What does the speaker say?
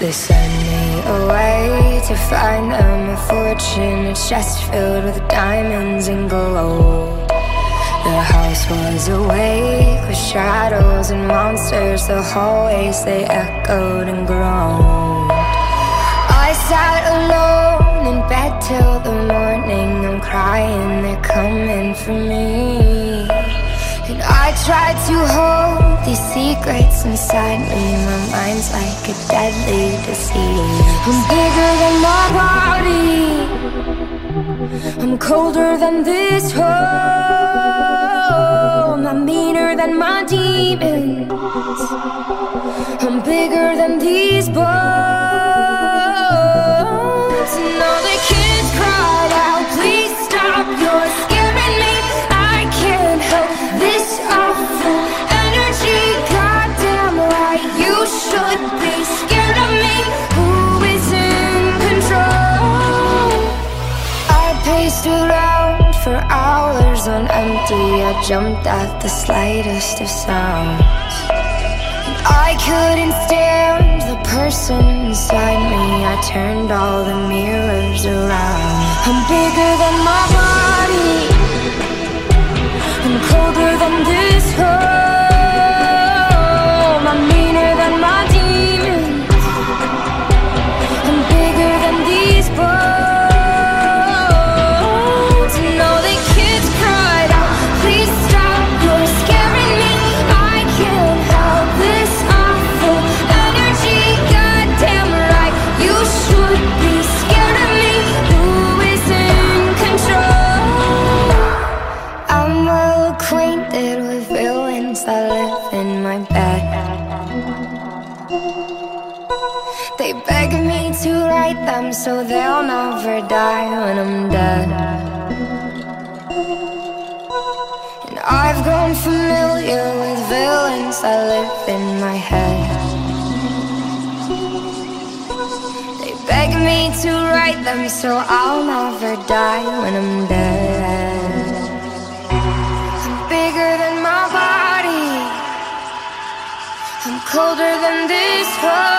They send me away to find them a fortune, a chest filled with diamonds and gold. The house was awake with shadows and monsters. The hallways, they echoed and groaned. I sat alone in bed till the morning. I'm crying, they're coming for me. And I tried to hold these secrets inside me. My mind's like a deadly disease. I'm bigger than my body, I'm colder than this home. I'm meaner than my demons, I'm bigger than these bones. And all the kids cried out, please stop, you're scaring me. I can't help this awful energy. Goddamn right, you should be scared of me. Who is in control? I paced around for hours on empty. I jumped at the slightest of sounds. I couldn't stand the person inside me. I turned all the mirrors around. I'm bigger than my body, I'm colder than this home. I'm meaner than my demons, I'm bigger than these bones. And all the kids cried out, please stop, you're scaring me. I can't help this awful energy. Goddamn right, you should be scared of me. Who is in control? I'm well acquainted with villains that live in my bed. They beg me to write them so they'll never die when I'm dead. And I've grown familiar with villains that live in my head. They beg me to write them so I'll never die when I'm dead. I'm bigger than my body, I'm colder than this hole.